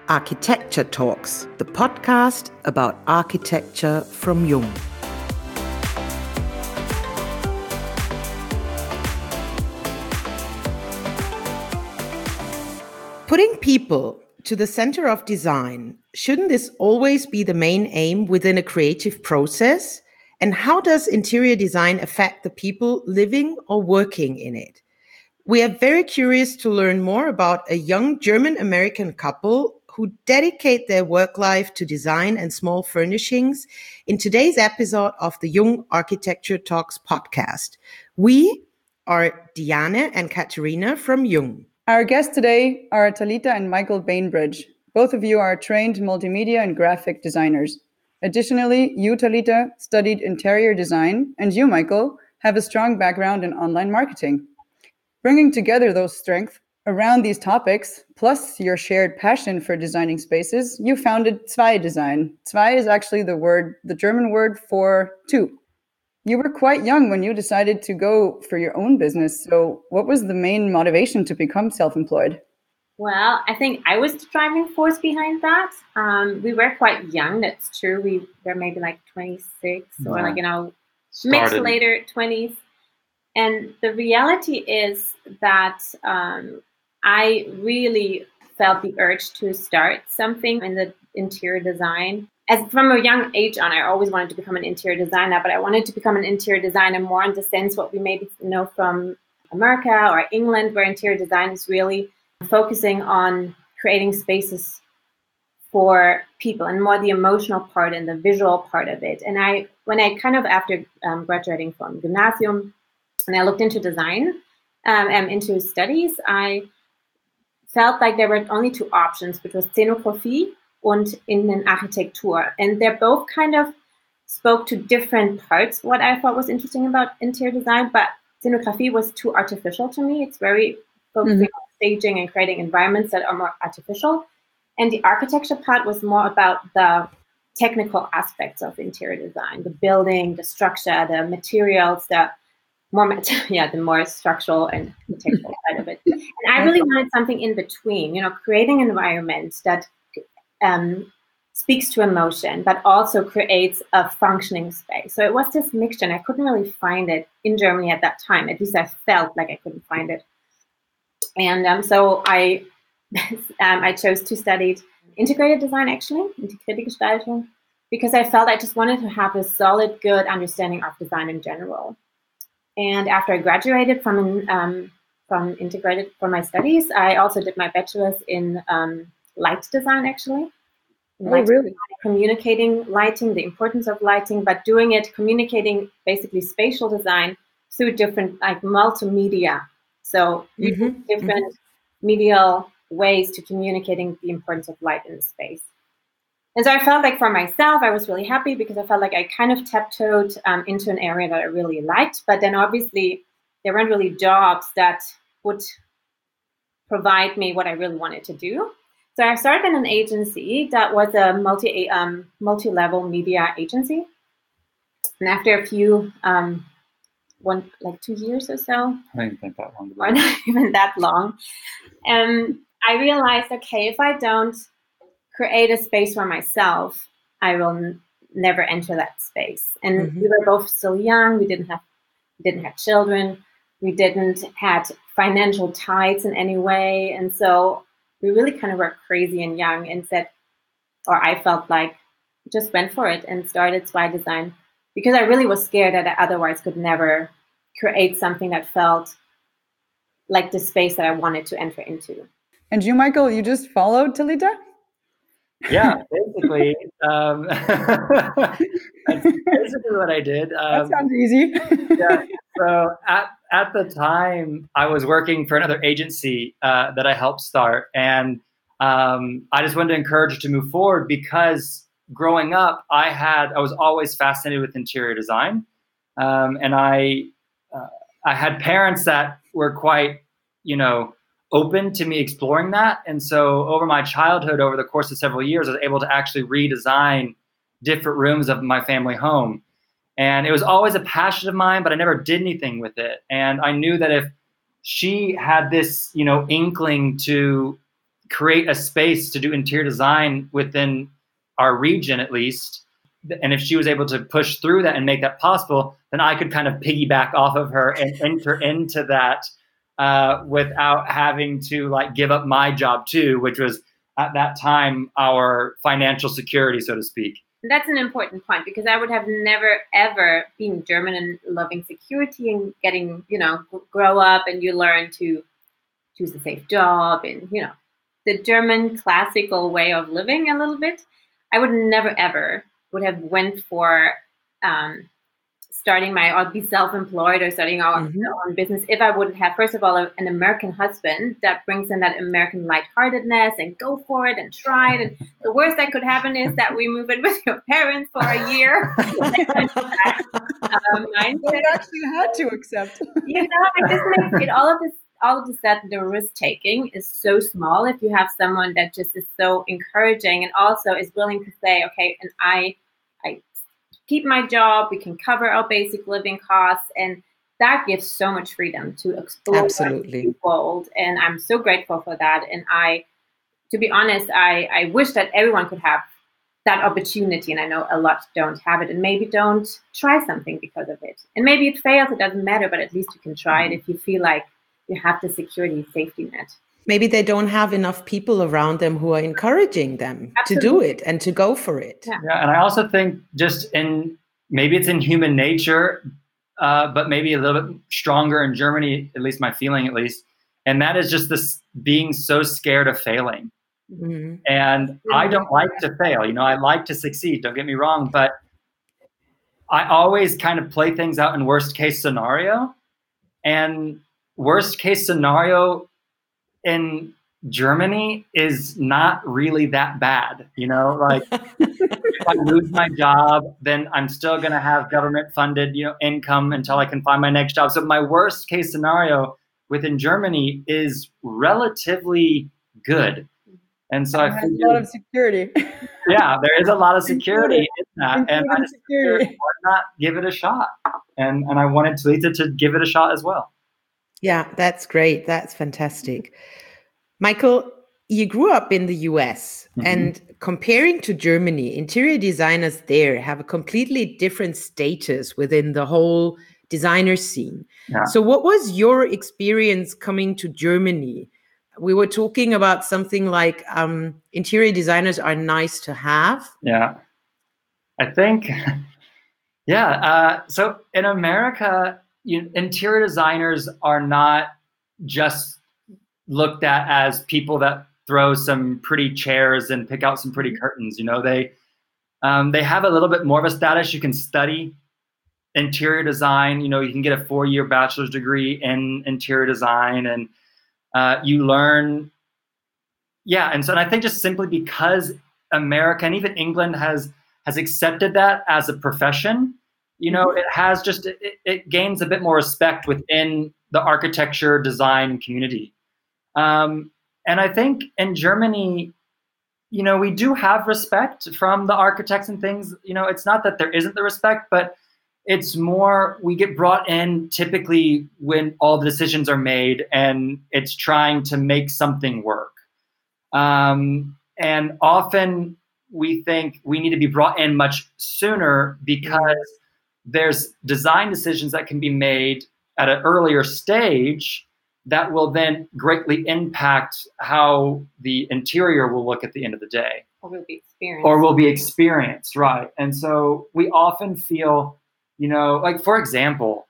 Architecture Talks, the podcast about architecture from Jung. Putting people to the center of design, shouldn't this always be the main aim within a creative process? And how does interior design affect the people living or working in it? We are very curious to learn more about a young German-American couple who dedicate their work life to design and small furnishings in today's episode of the Jung Architecture Talks podcast. We are Diane and Katharina from Jung. Our guests today are Talita and Michael Bainbridge. Both of you are trained multimedia and graphic designers. Additionally, you, Talita, studied interior design, and you, Michael, have a strong background in online marketing. Bringing together those strengths around these topics, plus your shared passion for designing spaces, you founded Zwei Design. Zwei is actually the German word for two. You were quite young when you decided to go for your own business. So what was the main motivation to become self-employed? Well, I think I was the driving force behind that. We were quite young, that's true. We were maybe like 26 or mid to later 20s. And the reality is that I really felt the urge to start something in the interior design. As from a young age on, I always wanted to become an interior designer, but I wanted to become an interior designer more in the sense what we maybe know from America or England, where interior design is really focusing on creating spaces for people and more the emotional part and the visual part of it. And when I kind of after graduating from gymnasium, and I looked into design and into studies, I felt like there were only two options, which was Szenografie und Innenarchitektur. And they're both kind of spoke to different parts, what I thought was interesting about interior design, but Szenografie was too artificial to me. It's very focusing on staging and creating environments that are more artificial. And the architecture part was more about the technical aspects of interior design, the building, the structure, the materials, the more structural and technical side of it. And I really wanted something in between, creating an environment that speaks to emotion, but also creates a functioning space. So it was this mixture, and I couldn't really find it in Germany at that time. At least I felt like I couldn't find it. And so I chose to study integrated design, actually, integrierte Gestaltung, because I felt I just wanted to have a solid, good understanding of design in general. And after I graduated from integrated for my studies, I also did my bachelor's in light design, actually. Really? Communicating lighting, the importance of lighting, but communicating basically spatial design through different multimedia. So different medial ways to communicating the importance of light in the space. And so I felt like for myself, I was really happy because I felt like I kind of tiptoed into an area that I really liked. But then obviously there weren't really jobs that would provide me what I really wanted to do. So I started in an agency that was a multi-level media agency. And after a few, 2 years or so. I didn't think that long. Or not even that long. I realized, okay, if I don't create a space for myself, I will never enter that space. And we were both still young. We didn't have children. We didn't had financial ties in any way. And so we really kind of were crazy and young and I felt like just went for it and started Zwei Design because I really was scared that I otherwise could never create something that felt like the space that I wanted to enter into. And you, Michael, you just followed Talita? Yeah, basically. That's basically what I did. That sounds easy. Yeah. So at the time, I was working for another agency that I helped start. And I just wanted to encourage her to move forward because growing up, I was always fascinated with interior design. And I had parents that were quite, open to me exploring that. And so over my childhood, over the course of several years, I was able to actually redesign different rooms of my family home. And it was always a passion of mine, but I never did anything with it. And I knew that if she had this, inkling to create a space to do interior design within our region, at least. And if she was able to push through that and make that possible, then I could kind of piggyback off of her and enter into that without having to like give up my job too, which was at that time our financial security, so to speak. That's an important point, because I would have never, ever, being German and loving security and getting, grow up and you learn to choose a safe job and, the German classical way of living a little bit. I would never, ever would have went for starting or be self-employed or starting our own business if I wouldn't have, first of all, an American husband that brings in that American lightheartedness and go for it and try it. And the worst that could happen is that we move in with your parents for a year. You actually had to accept. It just makes it all of this that the risk taking is so small if you have someone that just is so encouraging and also is willing to say, okay, and I keep my job, we can cover our basic living costs, and that gives so much freedom to explore. Absolutely. Bold, and I'm so grateful for that. And to be honest, I wish that everyone could have that opportunity, and I know a lot don't have it, and maybe don't try something because of it. And maybe it fails, it doesn't matter, but at least you can try it if you feel like you have the security safety net. Maybe they don't have enough people around them who are encouraging them to do it and to go for it. Yeah, and I also think maybe it's in human nature, but maybe a little bit stronger in Germany, at least my feeling at least. And that is just this being so scared of failing. Mm-hmm. And I don't like to fail. I like to succeed, don't get me wrong, but I always kind of play things out in worst case scenario. And worst case scenario in Germany is not really that bad, like if I lose my job, then I'm still going to have government funded, income until I can find my next job. So my worst case scenario within Germany is relatively good. And so I have a lot of security. Yeah, there is a lot of security in that. And I just figured, why not give it a shot? And I wanted Talita to give it a shot as well. Yeah, that's great. That's fantastic. Michael, you grew up in the US, and comparing to Germany, interior designers there have a completely different status within the whole designer scene. Yeah. So what was your experience coming to Germany? We were talking about something like interior designers are nice to have. Yeah, I think, so in America, interior designers are not just looked at as people that throw some pretty chairs and pick out some pretty curtains. They have a little bit more of a status. You can study interior design. You can get a 4-year bachelor's degree in interior design, and you learn. Yeah, and I think just simply because America and even England has accepted that as a profession. It has it gains a bit more respect within the architecture design community. And I think in Germany, we do have respect from the architects and things. It's not that there isn't the respect, but it's more we get brought in typically when all the decisions are made and it's trying to make something work. And often we think we need to be brought in much sooner because there's design decisions that can be made at an earlier stage that will then greatly impact how the interior will look at the end of the day. Or will be experienced. Right. And so we often feel, like for example,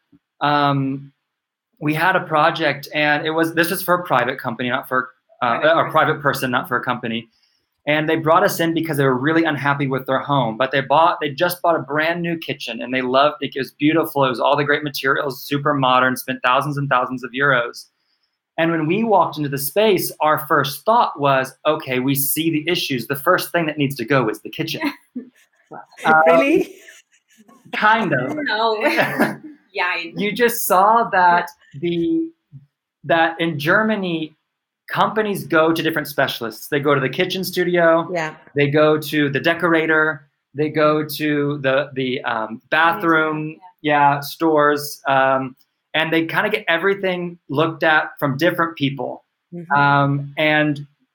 we had a project and this was for a private company, not for a private person, not for a company. And they brought us in because they were really unhappy with their home, but they just bought a brand new kitchen and they loved it. It was beautiful. It was all the great materials, super modern, spent thousands and thousands of euros. And when we walked into the space, our first thought was, okay, we see the issues. The first thing that needs to go is the kitchen. Really? Kind of. No. Yeah. You just saw that that in Germany, companies go to different specialists. They go to the kitchen studio. Yeah. They go to the decorator. They go to the bathroom. Stores. And they kind of get everything looked at from different people. Mm-hmm. And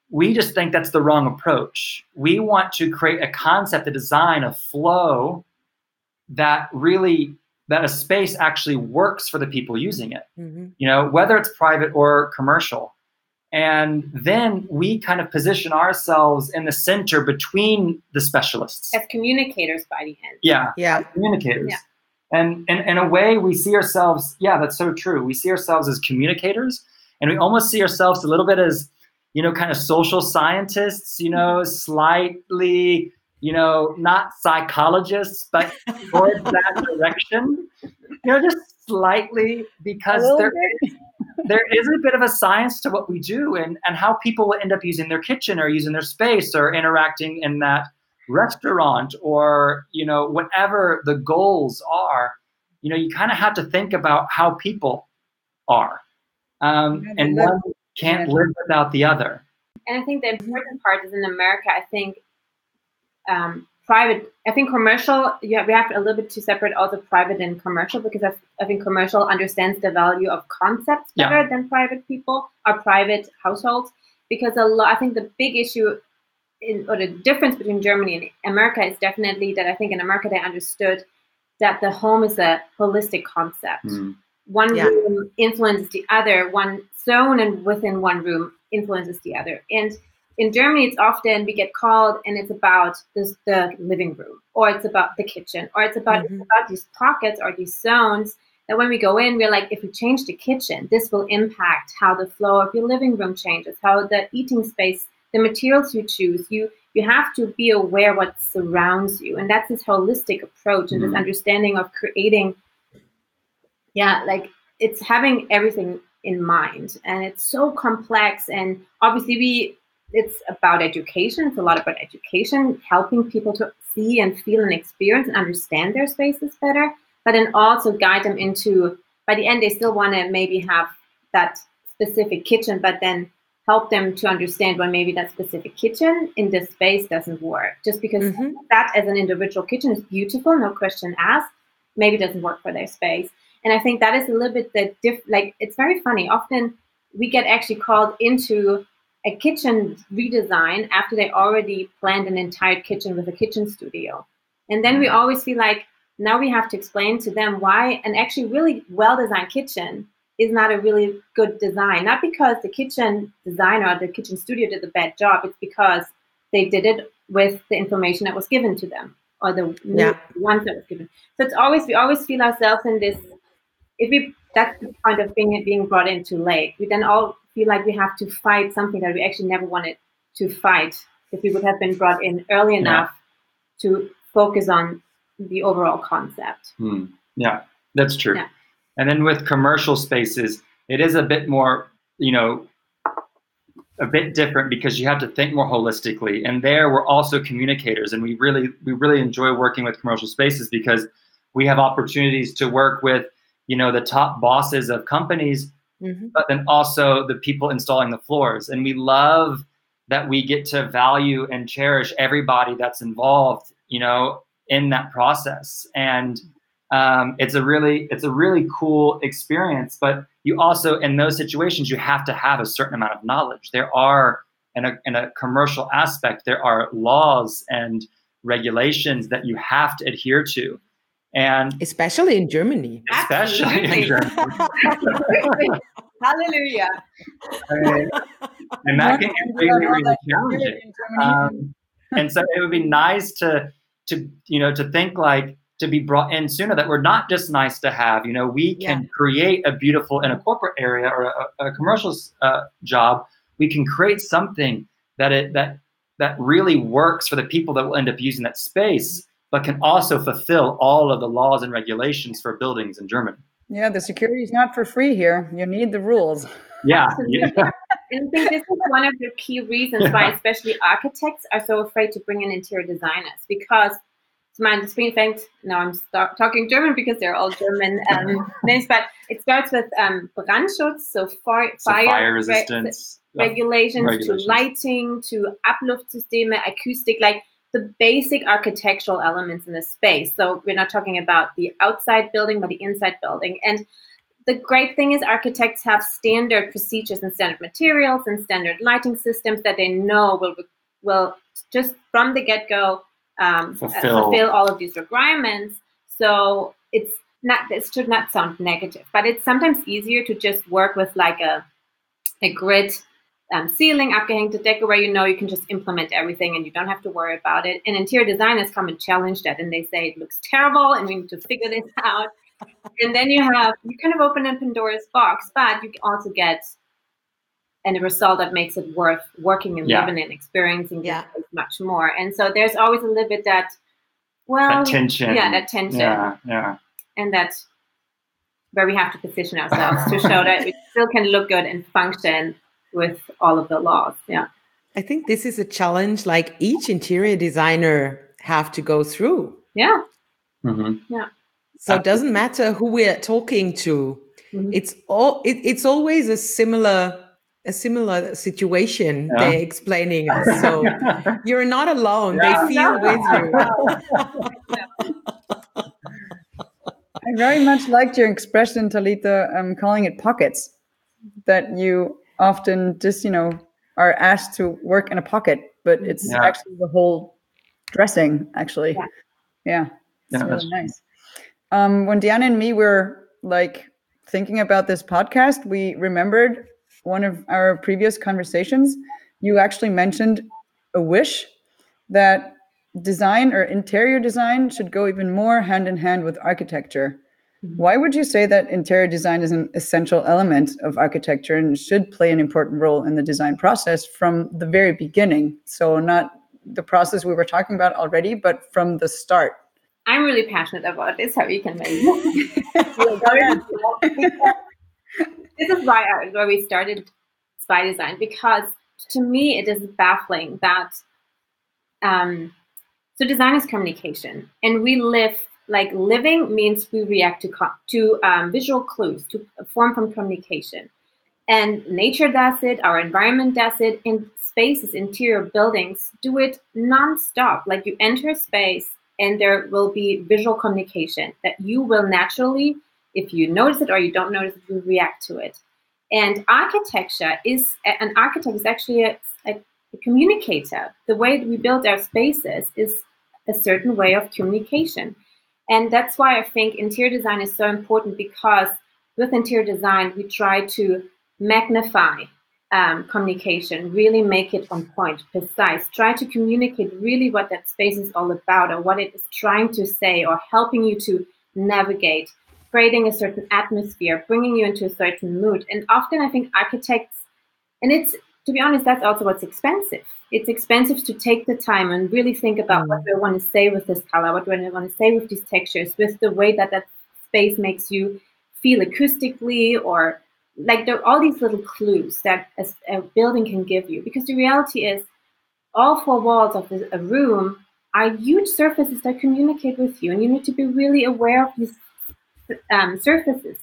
we just think that's the wrong approach. We want to create a concept, a design, a flow that a space actually works for the people using it, whether it's private or commercial. And then we kind of position ourselves in the center between the specialists. As communicators by the end. Yeah. Communicators. Yeah. And in a way, we see ourselves, that's so true. We see ourselves as communicators, and we almost see ourselves a little bit as, kind of social scientists, slightly, not psychologists, but towards that direction, just slightly, because there is a bit of a science to what we do and how people will end up using their kitchen or using their space or interacting in that restaurant or, whatever the goals are. You kind of have to think about how people are. And one can't live without the other. And I think the important part is in America, I think private, I think commercial, we have a little bit to separate also private and commercial, because I think commercial understands the value of concepts better than private people or private households, because I think the big issue or the difference between Germany and America is definitely that I think in America they understood that the home is a holistic concept. One room influences the other, one zone and within one room influences the other. And in Germany, it's often we get called and it's about the living room, or it's about the kitchen, or it's about these pockets or these zones that when we go in, we're like, if we change the kitchen, this will impact how the flow of your living room changes, how the eating space, the materials you choose. You have to be aware what surrounds you. And that's this holistic approach and this understanding of creating, it's having everything in mind. And it's so complex. And obviously it's about education. It's a lot about education, helping people to see and feel and experience and understand their spaces better, but then also guide them into, by the end, they still want to maybe have that specific kitchen, but then help them to understand when maybe that specific kitchen in this space doesn't work. Just because that as an individual kitchen is beautiful, no question asked, maybe doesn't work for their space. And I think that is a little bit it's very funny. Often we get actually called into a kitchen redesign after they already planned an entire kitchen with a kitchen studio. And then we always feel like now we have to explain to them why an actually really well-designed kitchen is not a really good design. Not because the kitchen designer or the kitchen studio did a bad job. It's because they did it with the information that was given to them or the ones that was given. So we always feel ourselves in this, that's the point of being brought in too late. We then all feel like we have to fight something that we actually never wanted to fight. If we would have been brought in early enough to focus on the overall concept. Yeah, that's true. Yeah. And then with commercial spaces, it is a bit more, a bit different because you have to think more holistically. And there we're also communicators, and we really enjoy working with commercial spaces because we have opportunities to work with, the top bosses of companies, but then also the people installing the floors. And we love that we get to value and cherish everybody that's involved, in that process. And it's a really cool experience. But you also, in those situations, you have to have a certain amount of knowledge. There are, in a commercial aspect, there are laws and regulations that you have to adhere to. And especially in Germany. Hallelujah. And that can get really, really challenging. And so it would be nice to think like, to be brought in sooner, that we're not just nice to have, we can create a beautiful, in a corporate area or a commercial job, we can create something that really works for the people that will end up using that space, but can also fulfill all of the laws and regulations for buildings in Germany. Yeah, the security is not for free here. You need the rules. Yeah. And I think this is one of the key reasons why especially architects are so afraid to bring in interior designers, because I'm talking German because they're all German names, but it starts with Brandschutz, so fire resistance, regulations, to lighting, to Abluftsysteme, acoustic, like the basic architectural elements in the space. So we're not talking about the outside building, but the inside building. And the great thing is architects have standard procedures and standard materials and standard lighting systems that they know will just from the get-go fulfill all of these requirements. So it should not sound negative, but it's sometimes easier to just work with like a grid ceiling, abgehängte Decke, where you can just implement everything and you don't have to worry about it. And interior designers come and challenge that, and they say it looks terrible and we need to figure this out. And then you kind of open up Pandora's box, but you also get a result that makes it worth working and living and experiencing much more. And so there's always a little bit that tension. Yeah, that tension. Yeah. And that's where we have to position ourselves to show that it still can look good and function with all of the laws. Yeah. I think this is a challenge like each interior designer have to go through. Yeah. Mm-hmm. Yeah. So it doesn't matter who we're talking to. Mm-hmm. It's always a similar situation they're explaining us. So you're not alone. They feel with you. I very much liked your expression, Thalita, calling it pockets, that you often just, are asked to work in a pocket, but it's actually the whole dressing, actually. Yeah. It's really nice. When Diana and me were like thinking about this podcast, we remembered one of our previous conversations. You actually mentioned a wish that design or interior design should go even more hand in hand with architecture. Why would you say that interior design is an essential element of architecture and should play an important role in the design process from the very beginning? So not the process we were talking about already, but from the start. I'm really passionate about this, how you can maybe. This is why we started Spy Design, because to me it is baffling that so design is communication, and we living means we react to visual clues, to a form from communication. And nature does it, our environment does it, and spaces, interior buildings do it nonstop. Like you enter a space and there will be visual communication that you will naturally, if you notice it or you don't notice it, you react to it. And architecture an architect is actually a communicator. The way we build our spaces is a certain way of communication. And that's why I think interior design is so important, because with interior design, we try to magnify communication, really make it on point, precise, try to communicate really what that space is all about or what it is trying to say, or helping you to navigate, creating a certain atmosphere, bringing you into a certain mood. And often I think architects, and it's, to be honest, that's also what's expensive. It's expensive to take the time and really think about what do I want to say with this color, what do I want to say with these textures, with the way that space makes you feel acoustically, or like all these little clues that a building can give you. Because the reality is all four walls of a room are huge surfaces that communicate with you, and you need to be really aware of these surfaces.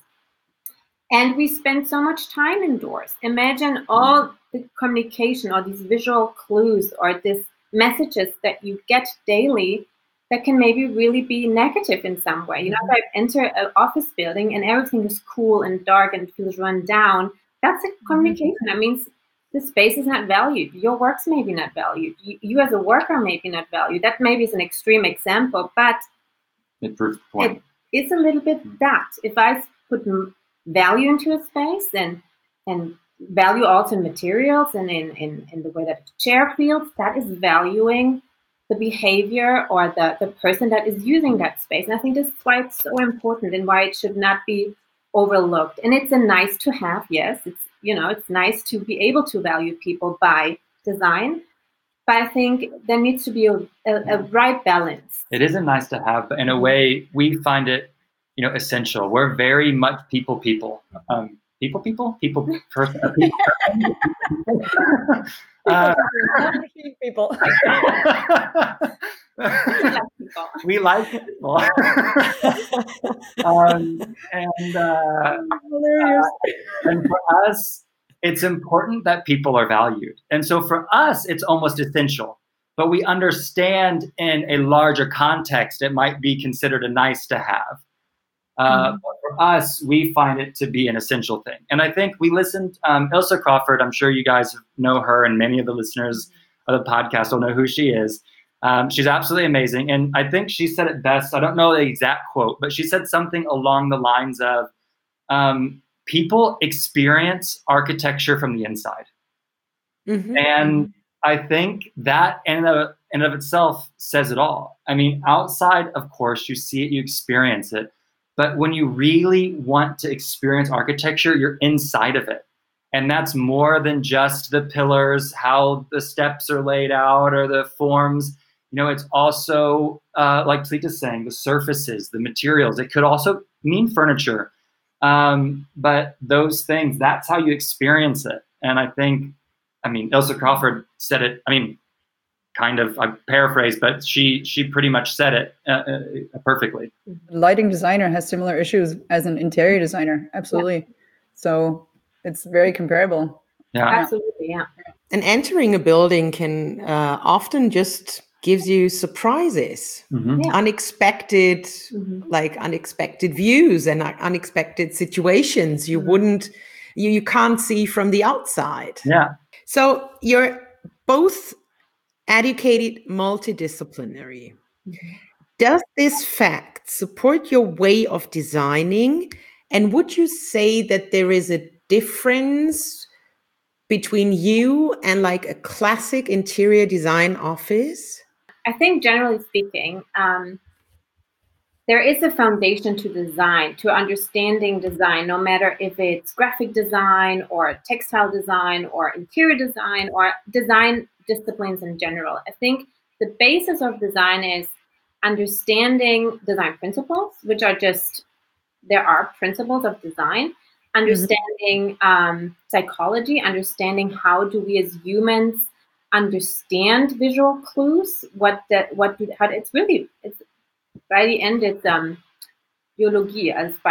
And we spend so much time indoors. Imagine all the communication or these visual clues or these messages that you get daily that can maybe really be negative in some way. If I enter an office building and everything is cool and dark and it feels run down, that's a communication. That means the space is not valued. Your work's maybe not valued. You as a worker maybe not valued. That maybe is an extreme example, but it is a little bit that. If I put value into a space and value also in materials and in the way that the chair feels, that is valuing the behavior or the person that is using that space. And I think this is why it's so important and why it should not be overlooked. And it's a nice to have, yes. It's nice to be able to value people by design. But I think there needs to be a right balance. It isn't nice to have, but in a way, we find it, essential. We're very much people. People person. People. We like people. And for us, it's important that people are valued. And so for us, it's almost essential. But we understand in a larger context, it might be considered a nice to have. But for us, we find it to be an essential thing. And I think we listened, Ilse Crawford, I'm sure you guys know her, and many of the listeners of the podcast will know who she is. She's absolutely amazing. And I think she said it best. I don't know the exact quote, but she said something along the lines of, people experience architecture from the inside. And I think that in and of itself says it all. I mean, outside, of course, you see it, you experience it. But when you really want to experience architecture, you're inside of it. And that's more than just the pillars, how the steps are laid out, or the forms. You know, it's also, like Talita's saying, the surfaces, the materials. It could also mean furniture. But those things, that's how you experience it. And I think, Ilse Crawford said it, kind of, I paraphrase, but she pretty much said it perfectly. Lighting designer has similar issues as an interior designer. Absolutely. Yeah. So it's very comparable. Yeah, absolutely. Yeah. And entering a building can often just gives you surprises, unexpected, like unexpected views and unexpected situations you can't see from the outside. Yeah. So you're both educated, multidisciplinary. Does this fact support your way of designing? And would you say that there is a difference between you and like a classic interior design office? I think generally speaking, there is a foundation to design, to understanding design, no matter if it's graphic design or textile design or interior design or design disciplines in general. I think the basis of design is understanding design principles, which are just, there are principles of design, understanding psychology, understanding how do we as humans understand visual clues, it's by the end, it's biology,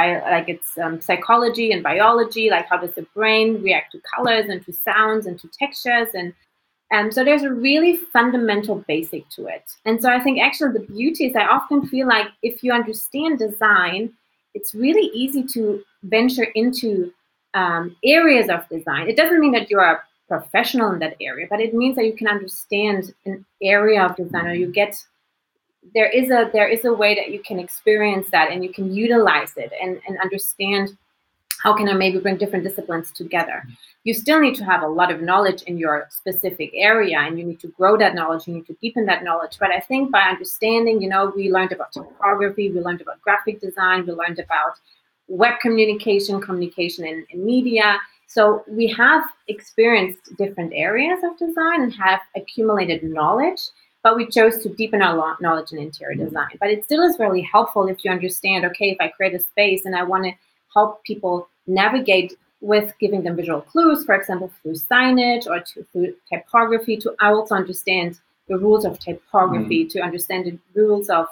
it's psychology and biology, like how does the brain react to colors and to sounds and to textures, and so there's a really fundamental basic to it. And so I think actually the beauty is I often feel like if you understand design, it's really easy to venture into areas of design. It doesn't mean that you're a professional in that area, but it means that you can understand an area of design, or there is a way that you can experience that and you can utilize it and understand how can I maybe bring different disciplines together. You still need to have a lot of knowledge in your specific area, and you need to grow that knowledge, you need to deepen that knowledge. But I think by understanding, we learned about typography, we learned about graphic design, we learned about web communication in media. So we have experienced different areas of design and have accumulated knowledge, but we chose to deepen our knowledge in interior design. But it still is really helpful if you understand, okay, if I create a space and I want to help people navigate with giving them visual clues, for example, through signage or through typography, to also understand the rules of typography, to understand the rules of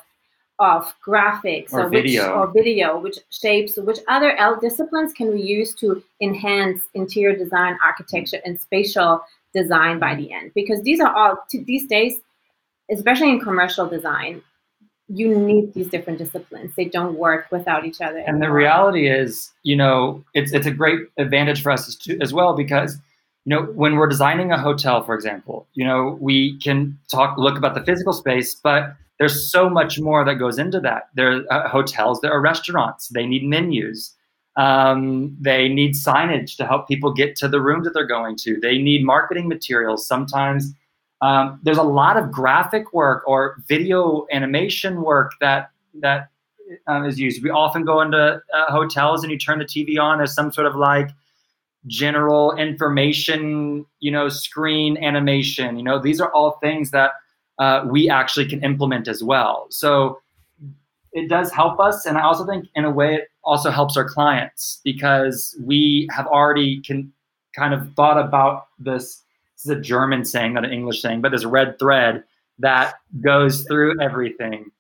graphics or video, which shapes, which other disciplines can we use to enhance interior design, architecture, and spatial design by the end. Because these are all, these days, especially in commercial design, you need these different disciplines. They don't work without each other. And the reality is, it's a great advantage for us as well, because, when we're designing a hotel, for example, we can look about the physical space, but there's so much more that goes into that. There are hotels, there are restaurants, they need menus. They need signage to help people get to the rooms that they're going to. They need marketing materials. Sometimes there's a lot of graphic work or video animation work that is used. We often go into hotels and you turn the TV on. There's some sort of like general information, screen animation. These are all things that we actually can implement as well. So it does help us. And I also think in a way it also helps our clients, because we have already kind of thought about this. This is a German saying, not an English saying, but there's a red thread that goes through everything.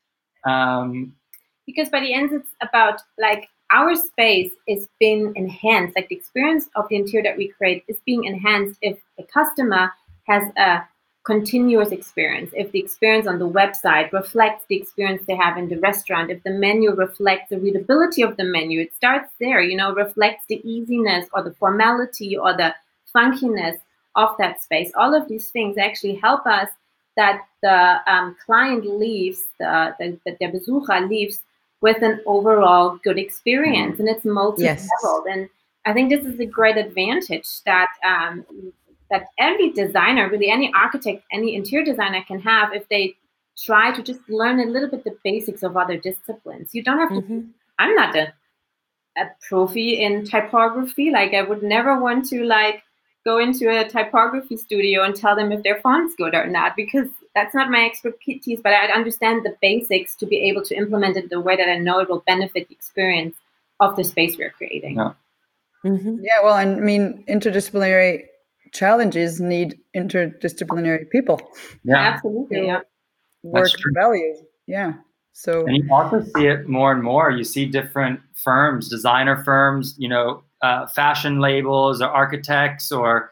Because by the end, it's about like our space is being enhanced, like the experience of the interior that we create is being enhanced if the customer has a continuous experience, if the experience on the website reflects the experience they have in the restaurant, if the menu reflects the readability of the menu, it starts there, reflects the easiness or the formality or the funkiness of that space. All of these things actually help us that the client leaves, the Besucher leaves with an overall good experience, and it's multi-leveled. Yes. And I think this is a great advantage that that every designer, really any architect, any interior designer can have if they try to just learn a little bit the basics of other disciplines. You don't have to, I'm not a profi in typography. Like I would never want to go into a typography studio and tell them if their font's good or not, because that's not my expertise, but I understand the basics to be able to implement it the way that I know it will benefit the experience of the space we're creating. Yeah. Yeah, well, and I mean, interdisciplinary challenges need interdisciplinary people. Yeah, absolutely. Yeah. Work values. Yeah. So, and you also see it more and more. You see different firms, designer firms, fashion labels or architects or,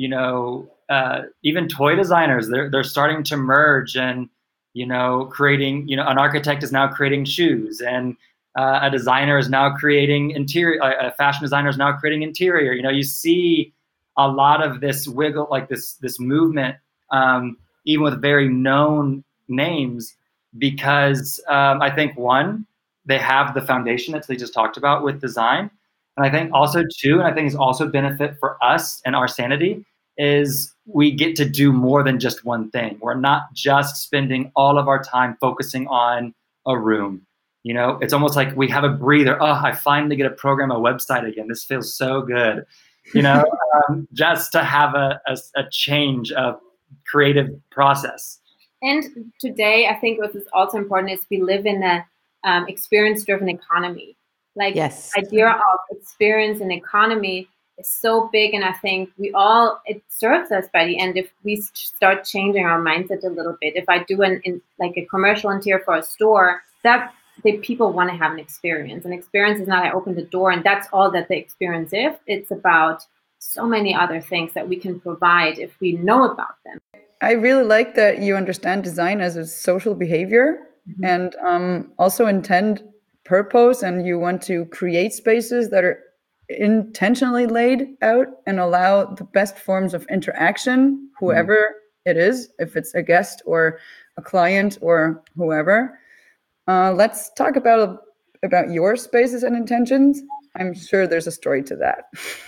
even toy designers. They're starting to merge and, creating, an architect is now creating shoes, and a designer is now creating interior, a fashion designer is now creating interior. You see a lot of this wiggle, like this movement, even with very known names, because I think one, they have the foundation that they just talked about with design. And I think also two, and I think it's also benefit for us and our sanity, is we get to do more than just one thing. We're not just spending all of our time focusing on a room. It's almost like we have a breather. Oh, I finally get to program a website again. This feels so good. Just to have a change of creative process. And today, I think what is also important is we live in a experience-driven economy. Yes. The idea of experience and economy is so big, and I think it serves us by the end if we start changing our mindset a little bit. If I do a commercial interior for a store, that the people want to have an experience. An experience is not I open the door and that's all that the experience is. It's about so many other things that we can provide if we know about them. I really like that you understand design as a social behavior and also intend purpose, and you want to create spaces that are intentionally laid out and allow the best forms of interaction, whoever it is, if it's a guest or a client or whoever. Let's talk about your spaces and intentions. I'm sure there's a story to that.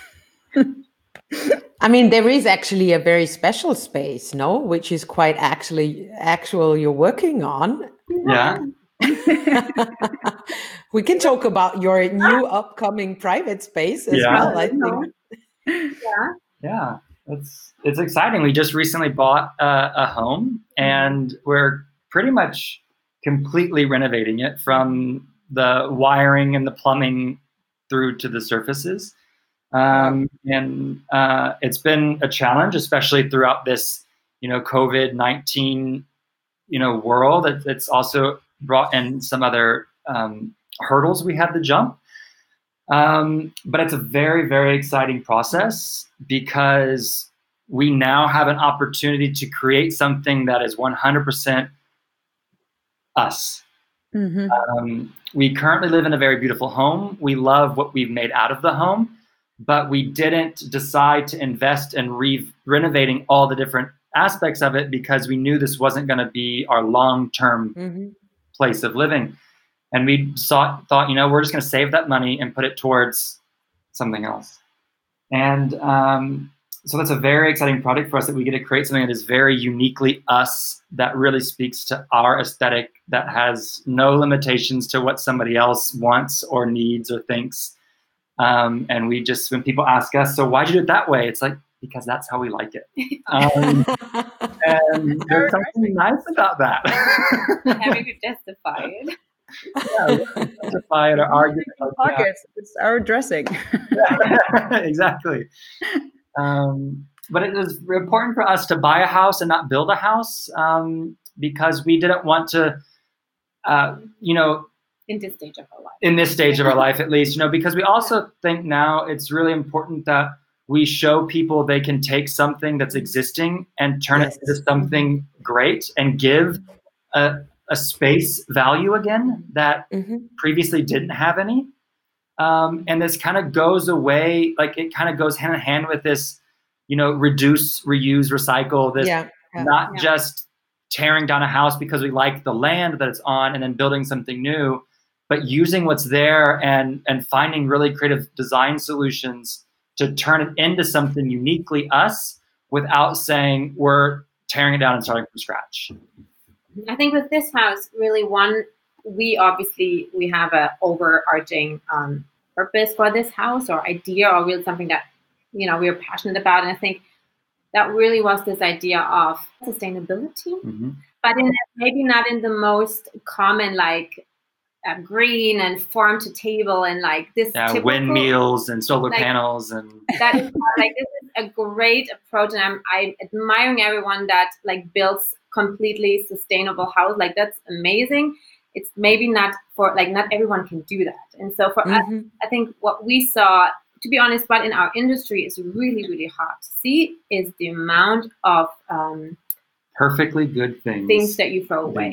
I mean, there is actually a very special space, no? Which is quite actual you're working on. Yeah. We can talk about your new upcoming private space as well, I think. Yeah. It's exciting. We just recently bought a home, and we're pretty much completely renovating it from the wiring and the plumbing through to the surfaces. And it's been a challenge, especially throughout this, COVID-19, world. It's also brought in some other hurdles we had to jump. But it's a very, very exciting process because we now have an opportunity to create something that is 100% us. We currently live in a very beautiful home. We love what we've made out of the home, but we didn't decide to invest in renovating all the different aspects of it because we knew this wasn't going to be our long-term place of living. And we thought, we're just going to save that money and put it towards something else. And so that's a very exciting project for us, that we get to create something that is very uniquely us, that really speaks to our aesthetic, that has no limitations to what somebody else wants or needs or thinks. And we just, when people ask us, so why'd you do it that way? It's like, because that's how we like it. And there's something nice about that. Having to justify it. Justify it or argue. Pockets. It's our dressing. Exactly. But it was important for us to buy a house and not build a house, because we didn't want to, in this stage of our life. In this stage of our life, at least, because we also think now it's really important that we show people they can take something that's existing and turn it into something great and give a space value again that previously didn't have any. And this kind of goes away, like it kind of goes hand in hand with this, reduce, reuse, recycle, this not just tearing down a house because we like the land that it's on and then building something new, but using what's there and finding really creative design solutions to turn it into something uniquely us without saying we're tearing it down and starting from scratch. I think with this house, really we have an overarching purpose for this house or idea or really something that, we are passionate about. And I think that really was this idea of sustainability, but maybe not in the most common, like green and farm to table and like this typical, windmills and solar panels and that is like this is a great approach, and I'm admiring everyone that like builds completely sustainable house. Like that's amazing. It's maybe not for like not everyone can do that, and so for us, I think what we saw, to be honest, what in our industry is really, really hard to see is the amount of perfectly good things that you throw away.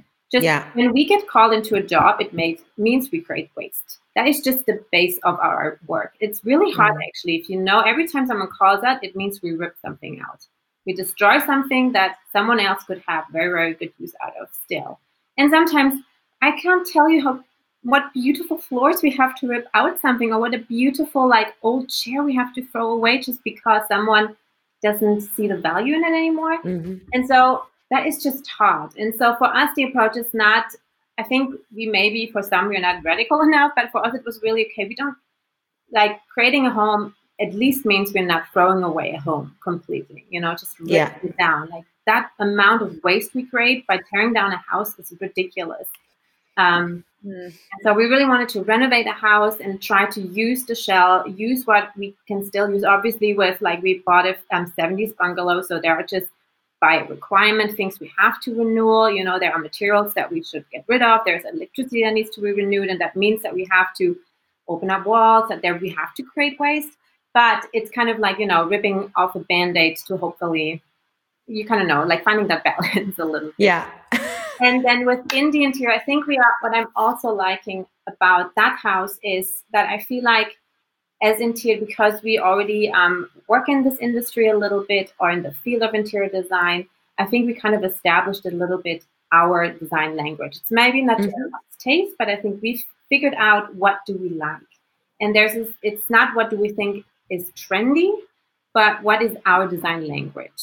When we get called into a job, it means we create waste. That is just the base of our work. It's really hard, actually. If every time someone calls that, it means we rip something out. We destroy something that someone else could have very, very good use out of still. And sometimes I can't tell you what beautiful floors we have to rip out something, or what a beautiful like old chair we have to throw away just because someone doesn't see the value in it anymore. And so that is just hard. And so for us, the approach is not, I think for some we're not radical enough, but for us it was really, okay, we don't like creating a home at least means we're not throwing away a home completely, just rip it down. Like that amount of waste we create by tearing down a house is ridiculous. And so we really wanted to renovate a house and try to use the shell, use what we can still use. Obviously with like we bought a 70s bungalow, so there are just by requirement things we have to renew. There are materials that we should get rid of. There's electricity that needs to be renewed, and that means that we have to open up walls, that there we have to create waste. But it's kind of like, ripping off a Band-Aid to hopefully, you kind of know, like finding that balance a little bit. Yeah. And then within the interior, I think what I'm also liking about that house is that I feel like as interior, because we already work in this industry a little bit or in the field of interior design, I think we kind of established a little bit our design language. It's maybe not everyone's taste, but I think we've figured out what do we like. And it's not what do we think is trendy, but what is our design language.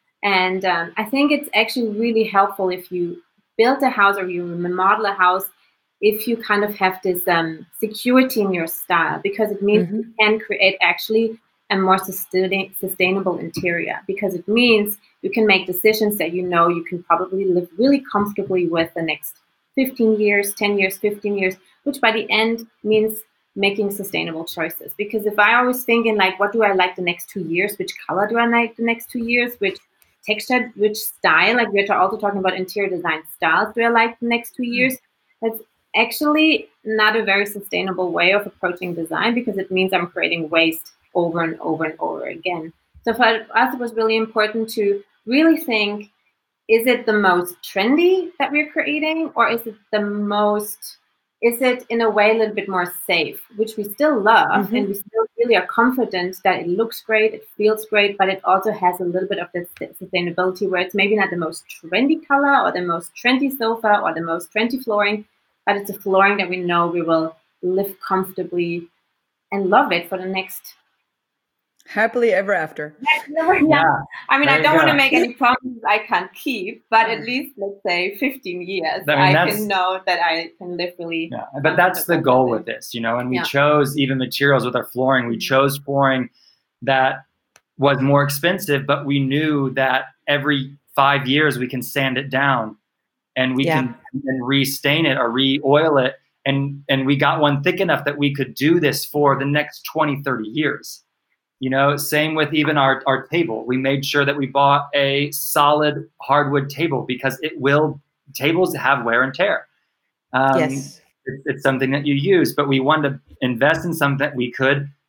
And I think it's actually really helpful if you build a house or you remodel a house, if you kind of have this security in your style, because it means you can create actually a more sustainable interior, because it means you can make decisions that you can probably live really comfortably with the next 15 years, 10 years, 15 years, which by the end means making sustainable choices. Because if I always think in like, what do I like the next 2 years? Which color do I like the next 2 years? Which texture, which style, like we're also talking about interior design styles, do I like the next 2 years? That's actually not a very sustainable way of approaching design, because it means I'm creating waste over and over and over again. So for us, it was really important to really think, is it the most trendy that we're creating, or is it in a way a little bit more safe, which we still love, and we still really are confident that it looks great, it feels great, but it also has a little bit of that sustainability, where it's maybe not the most trendy color or the most trendy sofa or the most trendy flooring, but it's a flooring that we know we will live comfortably and love it for the next happily ever after. Yeah. I mean, I don't want to make any promises I can't keep, but at least, let's say 15 years, I can know that I can live really. Yeah, but that's the goal with this, and we chose even materials with our flooring. We chose flooring that was more expensive, but we knew that every 5 years we can sand it down and we can re-stain it or re-oil it. And we got one thick enough that we could do this for the next 20, 30 years. Same with even our table. We made sure that we bought a solid hardwood table, because tables have wear and tear. Yes. It's something that you use, but we wanted to invest in something that we could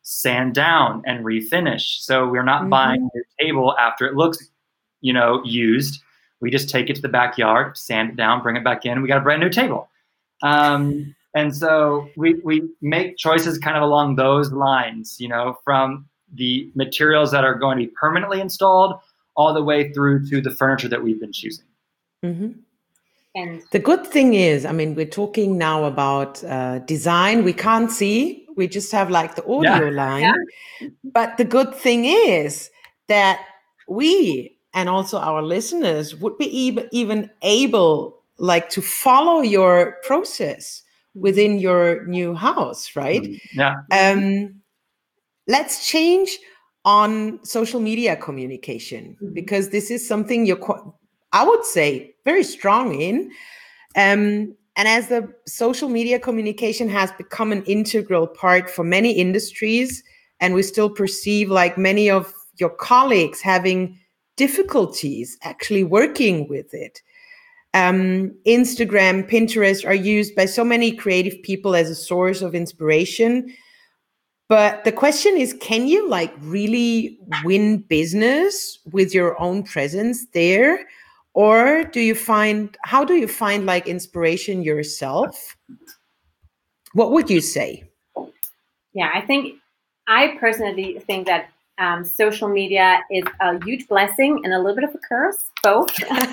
sand down and refinish. So we're not buying a new table after it looks, used. We just take it to the backyard, sand it down, bring it back in. We got a brand new table. And so we make choices kind of along those lines, from the materials that are going to be permanently installed all the way through to the furniture that we've been choosing. Mm-hmm. And the good thing is, we're talking now about design. We can't see. We just have like the audio line. Yeah. But the good thing is that we and also our listeners would be even able like to follow your process within your new house, right? Yeah. Let's change on social media communication, because this is something I would say, very strong in. And as the social media communication has become an integral part for many industries, and we still perceive like many of your colleagues having difficulties actually working with it. Instagram, Pinterest are used by so many creative people as a source of inspiration. But the question is, can you like really win business with your own presence there? Or how do you find like inspiration yourself? What would you say? Yeah, I personally think that social media is a huge blessing and a little bit of a curse, both.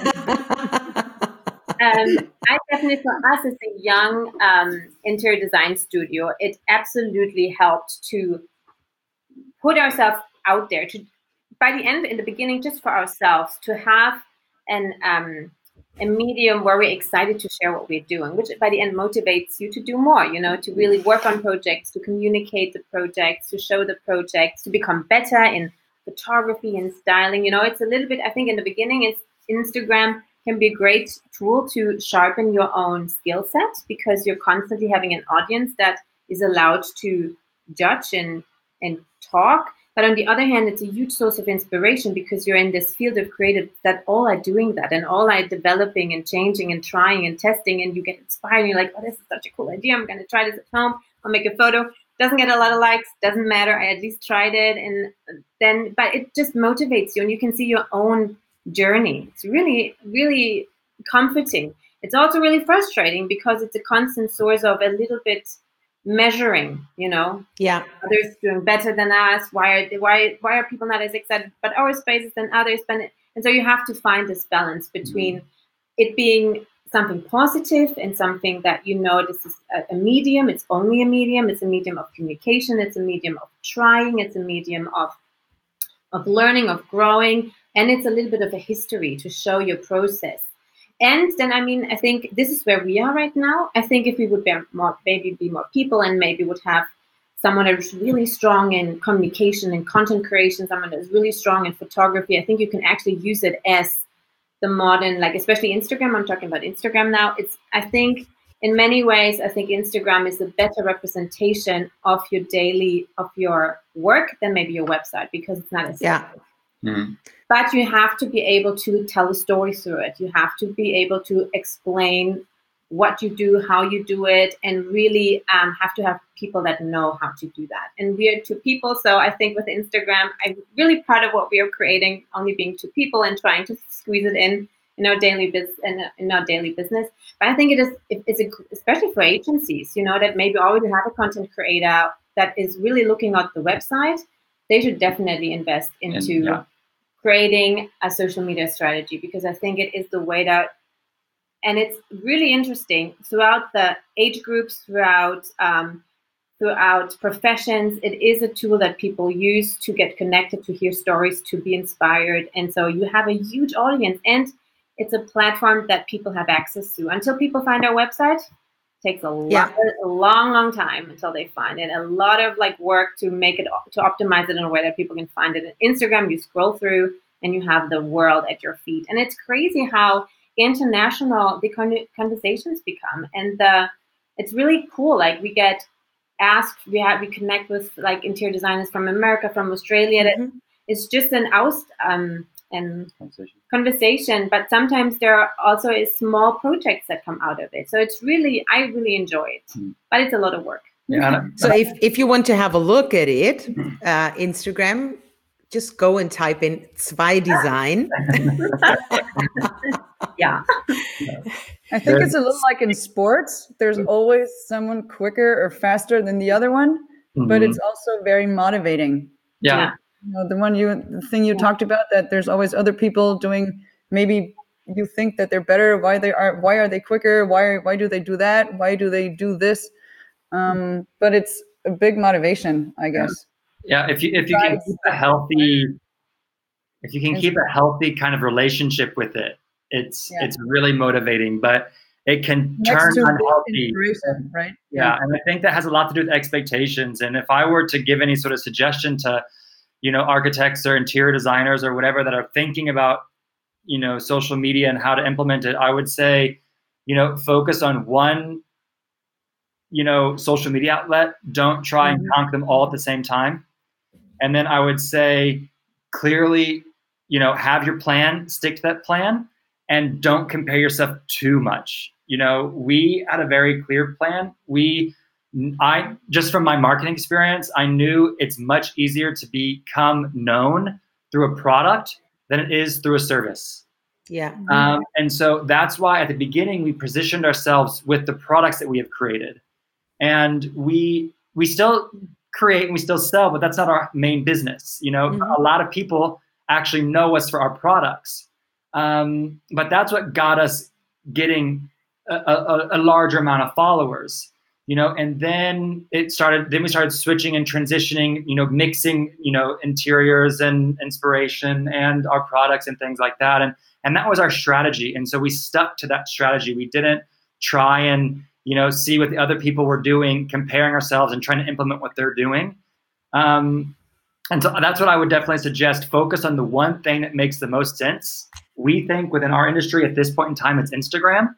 I definitely, for us as a young interior design studio, it absolutely helped to put ourselves out there, in the beginning, just for ourselves, to have a medium where we're excited to share what we're doing, which by the end motivates you to do more, to really work on projects, to communicate the projects, to show the projects, to become better in photography and styling. It's a little bit, I think in the beginning, Instagram can be a great tool to sharpen your own skill set, because you're constantly having an audience that is allowed to judge and talk. But on the other hand, it's a huge source of inspiration, because you're in this field of creative that all are doing that, and all are developing and changing and trying and testing, and you get inspired and you're like, oh, this is such a cool idea. I'm going to try this at home. I'll make a photo. Doesn't get a lot of likes. Doesn't matter. I at least tried it. But it just motivates you, and you can see your own journey. It's really, really comforting. It's also really frustrating, because it's a constant source of a little bit measuring, yeah, others doing better than us. Why are people not as excited about our spaces than others? And so you have to find this balance between it being something positive and something that this is a medium. It's only a medium. It's a medium of communication. It's a medium of trying. It's a medium of learning, of growing, and it's a little bit of a history to show your process. And then, I think this is where we are right now. I think if we would be more people, and maybe would have someone who's really strong in communication and content creation, someone that's really strong in photography, I think you can actually use it as the modern, like especially Instagram. I'm talking about Instagram now. I think in many ways, I think Instagram is a better representation of your work than maybe your website, because it's not as But you have to be able to tell a story through it. You have to be able to explain what you do, how you do it, and really have to have people that know how to do that. And we are two people, so I think with Instagram, I'm really proud of what we are creating, only being two people and trying to squeeze it in our daily business. But I think it's especially for agencies, that maybe already have a content creator that is really looking at the website. They should definitely invest into creating a social media strategy, because I think it is the way that, and it's really interesting throughout the age groups, throughout professions. It is a tool that people use to get connected, to hear stories, to be inspired. And so you have a huge audience, and it's a platform that people have access to. Until people find our website, takes a long time until they find it. A lot of work to make it, to optimize it in a way that people can find it. In Instagram, you scroll through and you have the world at your feet. And it's crazy how international the conversations become. And it's really cool. We get asked, we connect with interior designers from America, from Australia. Mm-hmm. It's just an conversation, but sometimes there are also small projects that come out of it. So I really enjoy it, but it's a lot of work. Yeah. So if you want to have a look at it, Instagram, just go and type in Zwei Design. Yeah. I think it's a little like in sports. There's always someone quicker or faster than the other one, but it's also very motivating. Yeah. You know, the thing you talked about, that there's always other people doing, maybe you think that they're better. Why are they quicker? Why do they do that? Why do they do this? But it's a big motivation, I guess. Yeah. If you can keep a healthy kind of relationship with it, it's really motivating, but it can turn unhealthy. Right? Yeah. And I think that has a lot to do with expectations. And if I were to give any sort of suggestion to, architects or interior designers or whatever that are thinking about, social media and how to implement it, I would say, focus on one, social media outlet. Don't try and conquer them all at the same time. And then I would say clearly, have your plan, stick to that plan, and don't compare yourself too much. We had a very clear plan. I just from my marketing experience, I knew it's much easier to become known through a product than it is through a service. Yeah. And so that's why at the beginning we positioned ourselves with the products that we have created, and we still create and we still sell, but that's not our main business. A lot of people actually know us for our products, but that's what got us getting a larger amount of followers. And then we started switching and transitioning, mixing, interiors and inspiration and our products and things like that. And that was our strategy. And so we stuck to that strategy. We didn't try and, see what the other people were doing, comparing ourselves and trying to implement what they're doing. And so that's what I would definitely suggest. Focus on the one thing that makes the most sense. We think within our industry at this point in time, it's Instagram.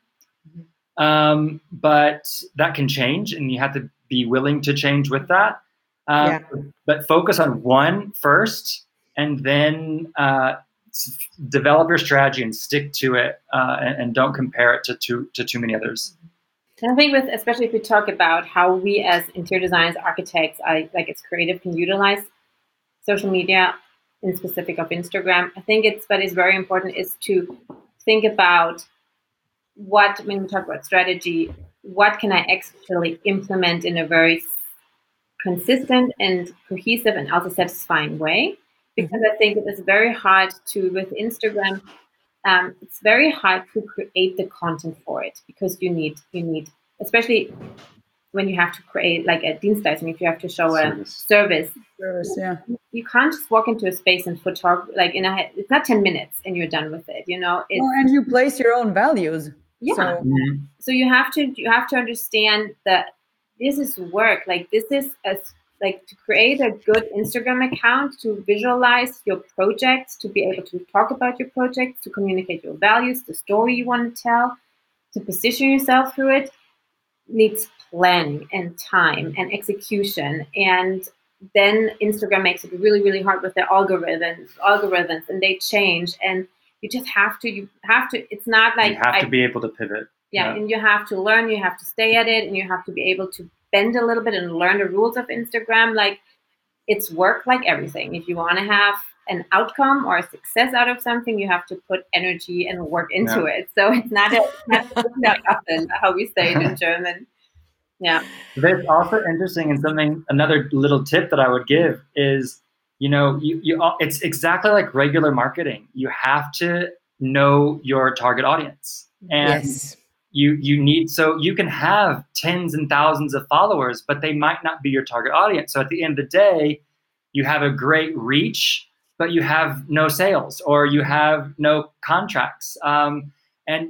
But that can change, and you have to be willing to change with that. But focus on one first, and then develop your strategy and stick to it, and don't compare it to too many others. And I think especially if we talk about how we as interior designers, architects, as creative can utilize social media, in specific of Instagram, I think what is very important is to think about when we talk about strategy, what can I actually implement in a very consistent and cohesive and also satisfying way? Because I think it is very hard with Instagram, it's very hard to create the content for it, because you need, especially when you have to create like a Dienstleistung, if you have to show a service, you can't just walk into a space and photograph, it's not 10 minutes and you're done with it, and you place your own values. Yeah. So you have to understand that this is work. This is to create a good Instagram account, to visualize your projects, to be able to talk about your projects, to communicate your values, the story you want to tell, to position yourself through it, needs planning and time and execution. And then Instagram makes it really, really hard with their algorithms, and they change. And you just have to, it's not like... You have to be able to pivot. Yeah, and you have to learn, you have to stay at it, and you have to be able to bend a little bit and learn the rules of Instagram. It's work like everything. If you want to have an outcome or a success out of something, you have to put energy and work into it. So it's not often, how we say it in German. Yeah. That's also interesting, and another little tip that I would give is, it's exactly like regular marketing. You have to know your target audience, and you can have tens and thousands of followers, but they might not be your target audience. So at the end of the day, you have a great reach, but you have no sales, or you have no contracts. And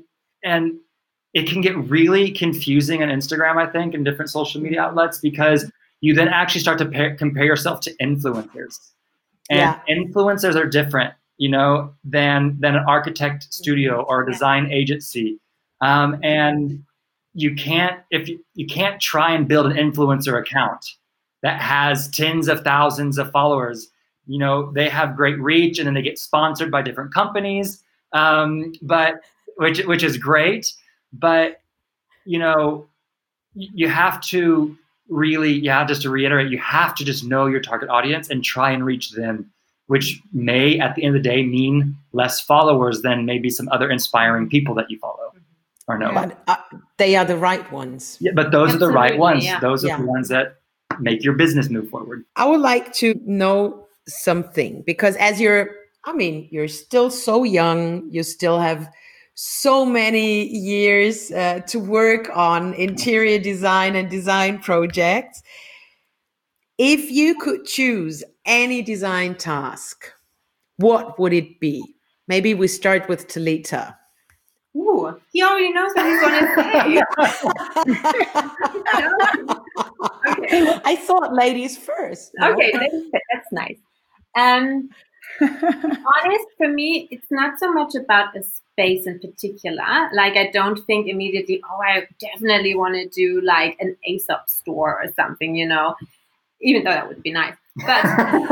it can get really confusing on Instagram, I think, and different social media outlets, because you then actually start to compare yourself to influencers. And influencers are different, than an architect studio or a design agency. And you can't try and build an influencer account that has tens of thousands of followers. They have great reach, and then they get sponsored by different companies, but which is great. But you have to really, just to reiterate, you have to just know your target audience and try and reach them, which may, at the end of the day, mean less followers than maybe some other inspiring people that you follow or know. But they are the right ones. Yeah, but those are the right ones. Yeah. Those are the ones that make your business move forward. I would like to know something, because as you're still so young, you still have so many years to work on interior design and design projects. If you could choose any design task, what would it be? Maybe we start with Talita. Ooh, he already knows what he's going to say. Okay. I thought ladies first. No? Okay, that's nice. Honest, for me, it's not so much about a space in particular. Like, I don't think immediately, I definitely want to do like an Aesop store or something, even though that would be nice. But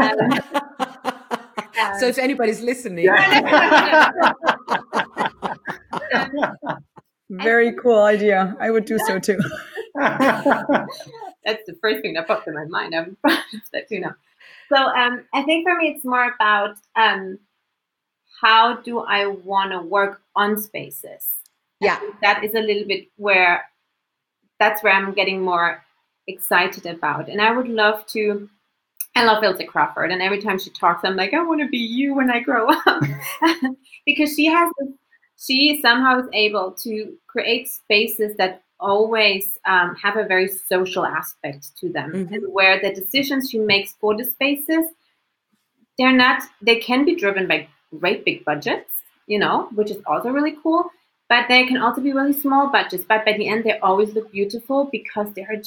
so if anybody's listening. Very cool idea. I would do so too. That's the first thing that popped in my mind. I'm proud of that too now. So I think for me, it's more about how do I want to work on spaces? Yeah. That is a little bit that's where I'm getting more excited about. And I love Ilse Crawford. And every time she talks, I'm like, I want to be you when I grow up. Because she somehow is able to create spaces that always have a very social aspect to them, and where the decisions she makes for the spaces, they can be driven by great big budgets, which is also really cool, but they can also be really small budgets, but by the end they always look beautiful because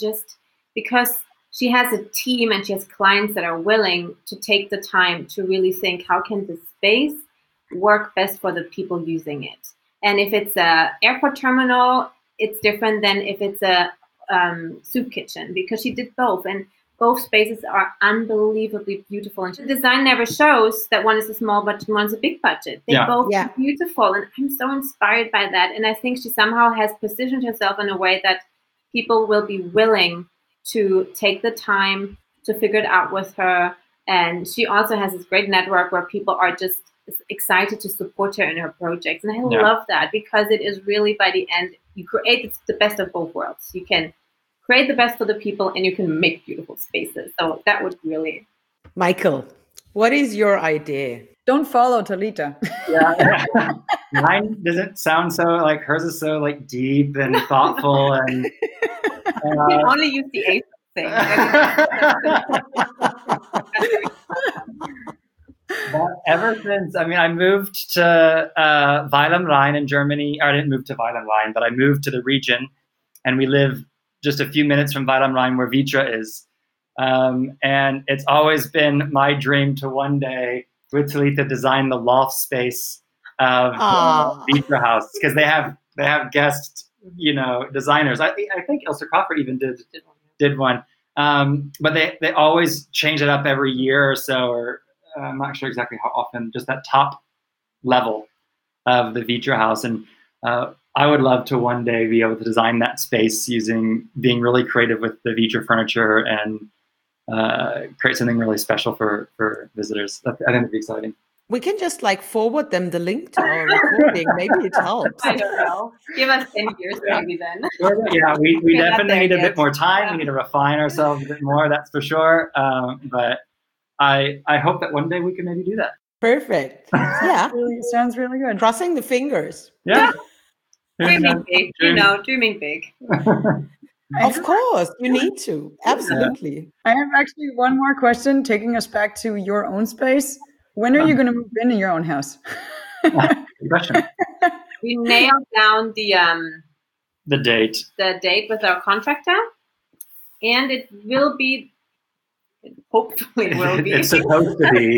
she has a team and she has clients that are willing to take the time to really think, how can this space work best for the people using it? And if it's a airport terminal, it's different than if it's a soup kitchen, because she did both, and both spaces are unbelievably beautiful. And the design never shows that one is a small budget and one's a big budget. They both are beautiful, and I'm so inspired by that. And I think she somehow has positioned herself in a way that people will be willing to take the time to figure it out with her. And she also has this great network where people are just excited to support her in her projects. And I love that, because it is really, by the end, you create the best of both worlds. You can create the best for the people and you can make beautiful spaces. So that would really... Michael, what is your idea? Don't follow Talita. Yeah. Mine doesn't sound so like, hers is so like deep and thoughtful, and you only use the Ace thing. But ever since, I moved to Weil am Rhein in Germany, or I didn't move to Weil am Rhein, but I moved to the region, and we live just a few minutes from Weil am Rhein where Vitra is. And it's always been my dream to one day with Talita design the loft space of Vitra House, because they have guest designers. I think Ilse Crawford even did one, but they always change it up every year or so, or I'm not sure exactly how often. Just that top level of the Vitra House, and I would love to one day be able to design that space being really creative with the Vitra furniture and create something really special for visitors. I think it'd be exciting. We can just forward them the link to our recording. Maybe it helps. I don't know. Give us 10 years maybe then. Yeah, we definitely need a bit more time. We need to refine ourselves a bit more, that's for sure. But I hope that one day we can maybe do that. Perfect. Yeah. Sounds really good. Crossing the fingers. Yeah. Dreaming big, dreaming big. Of course, you need to. Absolutely. I have actually one more question, taking us back to your own space. When are you going to move in your own house? Good question. We nailed down the date with our contractor, and it will be. Hopefully, will be. It's supposed to be.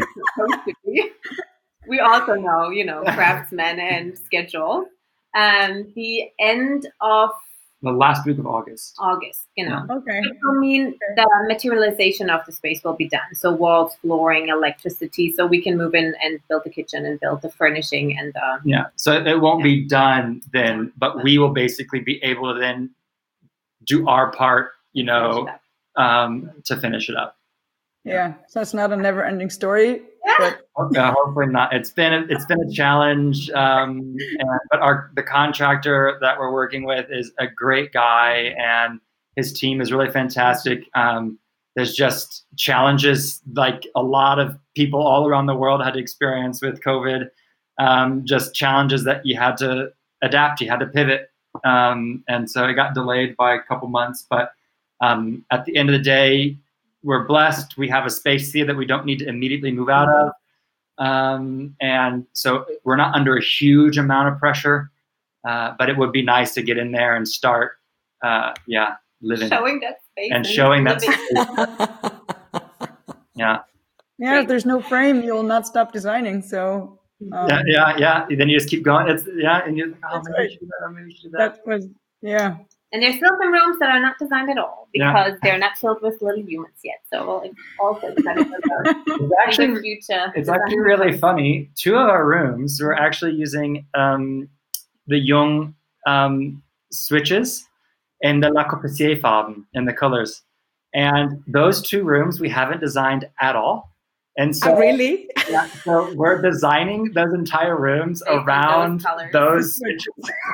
We also know, craftsmen and schedule. The end of the last week of August. Okay. It will mean the materialization of the space will be done. So walls, flooring, electricity, so we can move in and build the kitchen and build the furnishing and So it won't be done then, but we will basically be able to then do our part, to finish it up. Yeah, so it's not a never-ending story. But hopefully not. It's been a challenge, but the contractor that we're working with is a great guy, and his team is really fantastic. There's just challenges like a lot of people all around the world had to experience with COVID. Just challenges that you had to adapt, you had to pivot, and so it got delayed by a couple months. But at the end of the day, we're blessed. We have a space here that we don't need to immediately move out of. And so we're not under a huge amount of pressure, but it would be nice to get in there and start, living. Showing that space. And showing that space. Yeah. Yeah, if there's no frame, you'll not stop designing. So. Yeah. Then you just keep going. And you're like, oh, maybe we should do that. That was, yeah. And there's still some rooms that are not designed at all because they're not filled with little humans yet. So it's also exciting it's actually really funny. 2 of our rooms were actually using the Jung switches and the Le Corbusier farben in the colors. And those 2 rooms we haven't designed at all. And so, really? Yeah, so we're designing those entire rooms around those switches.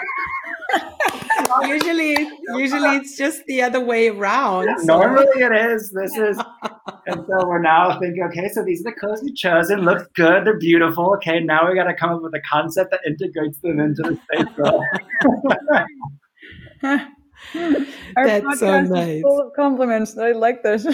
Usually it's just the other way around. Yeah, normally it is. And so we're now thinking, okay, so these are the colors we chosen. Looks good. They're beautiful. Okay, now we got to come up with a concept that integrates them into the space. Our That's so nice. Full of compliments. I like this.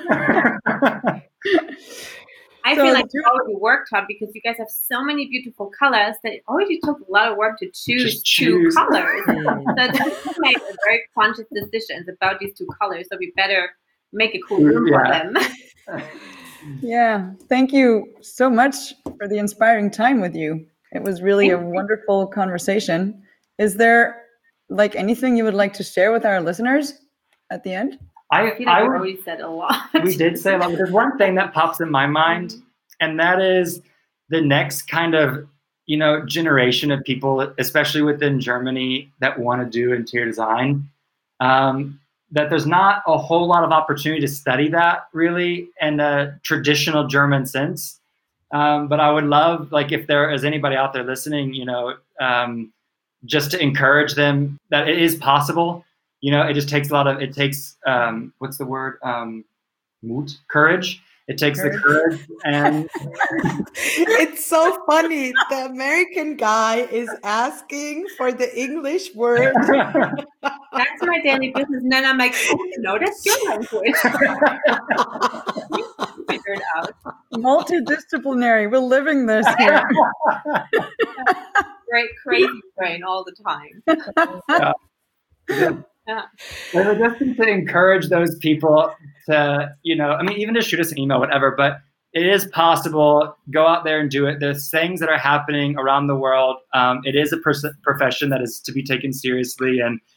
I feel like you already worked hard because you guys have so many beautiful colors that it already took a lot of work to choose 2 colors. So we made a very conscious decisions about these 2 colors. So we better make a cool room for them. Yeah. Thank you so much for the inspiring time with you. It was really a wonderful conversation. Is there like anything you would like to share with our listeners at the end? I feel like we already said a lot. We did say a lot. There's one thing that pops in my mind, and that is the next kind of, generation of people, especially within Germany, that want to do interior design. That there's not a whole lot of opportunity to study that really in a traditional German sense. But I would love, like, if there is anybody out there listening, just to encourage them that it is possible. It just takes what's the word? Mut, courage. It takes the courage. And it's so funny. The American guy is asking for the English word. That's my daily business. And then I'm like, that's your language. Figure it out. Multidisciplinary. We're living this here. Great, crazy brain all the time. Yeah. Just to encourage those people to, even just shoot us an email, whatever, but it is possible. Go out there and do it. There's things that are happening around the world. It is a profession that is to be taken seriously.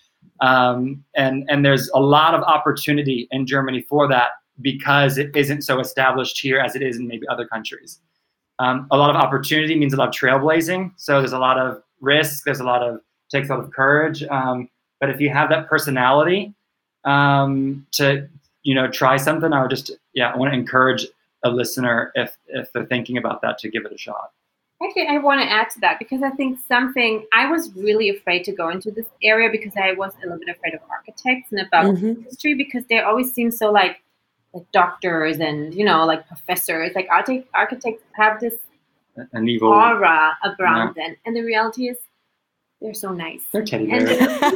And there's a lot of opportunity in Germany for that because it isn't so established here as it is in maybe other countries. A lot of opportunity means a lot of trailblazing. So there's a lot of risk. Takes a lot of courage. But if you have that personality to, try something, I want to encourage a listener if they're thinking about that to give it a shot. Actually, I want to add to that because I think I was really afraid to go into this area because I was a little bit afraid of architects and about industry because they always seem so like doctors and, like professors. Like architects have this an evil aura around them. And the reality is, they're so nice. They're teddy bears.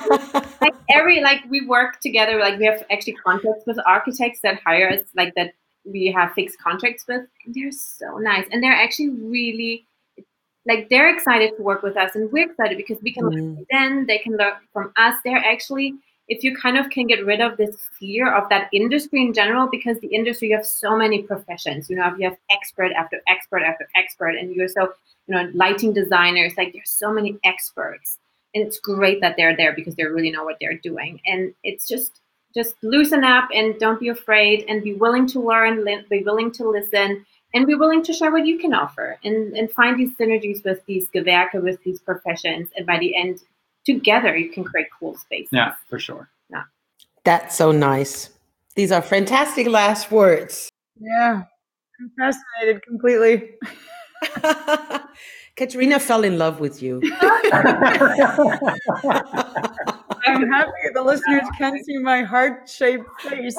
We work together. Like we have actually contracts with architects that hire us. Like that we have fixed contracts with. And they're so nice, and they're actually really they're excited to work with us, and we're excited because we can learn from them. They can learn from us. They're actually, if you kind of can get rid of this fear of that industry in general, because the industry you have so many professions. You have expert after expert after expert, and you're so. Lighting designers, there's so many experts, and it's great that they're there because they really know what they're doing. And it's just loosen up and don't be afraid and be willing to learn, be willing to listen, and be willing to share what you can offer and find these synergies with these Gewerke, with these professions. And by the end, together, you can create cool spaces. Yeah, for sure. Yeah. That's so nice. These are fantastic last words. Yeah, I'm fascinated completely. Katerina fell in love with you. I'm happy the listeners can see my heart-shaped face.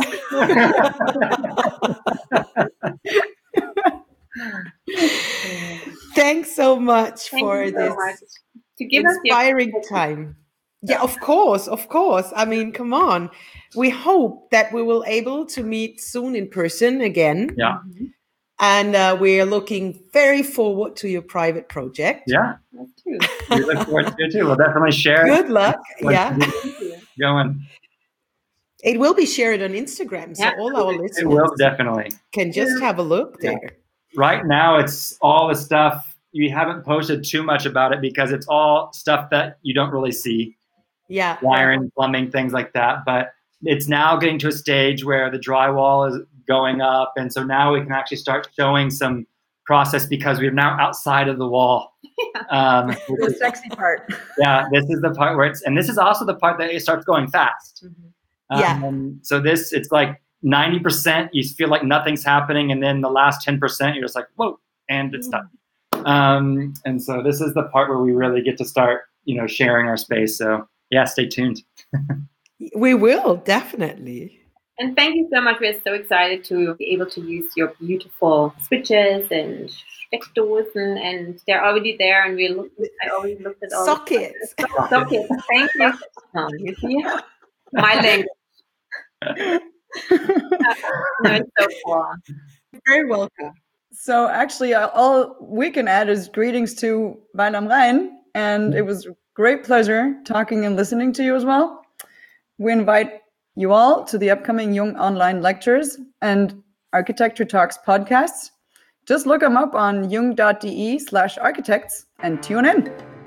Thanks so much for this to give inspiring time. Yeah, of course. I mean, come on. We hope that we will able to meet soon in person again. Yeah. And we're looking very forward to your private project. Yeah. We look forward to it too. We'll definitely share it. Good luck. Yeah. Going. It will be shared on Instagram, so all our listeners will definitely can just have a look there. Right now, it's all the stuff. We haven't posted too much about it because it's all stuff that you don't really see. Yeah. Wiring, plumbing, things like that. But it's now getting to a stage where the drywall is going up. And so now we can actually start showing some process because we're now outside of the wall. The sexy part. Yeah, this is the part where and this is also the part that it starts going fast. So it's like 90%, you feel like nothing's happening. And then the last 10%, you're just like, whoa, and it's done. And so this is the part where we really get to start, sharing our space. So yeah, stay tuned. We will, definitely. And thank you so much. We're so excited to be able to use your beautiful switches and steckdoors, and they're already there. And I already looked at all sockets. Sockets. Thank you. You see? My language. It's so cool. You're very welcome. So actually, all we can add is greetings to Weil am Rhein. And it was a great pleasure talking and listening to you as well. We invite you all to the upcoming Jung Online Lectures and Architecture Talks podcasts. Just look them up on jung.de/architects and tune in.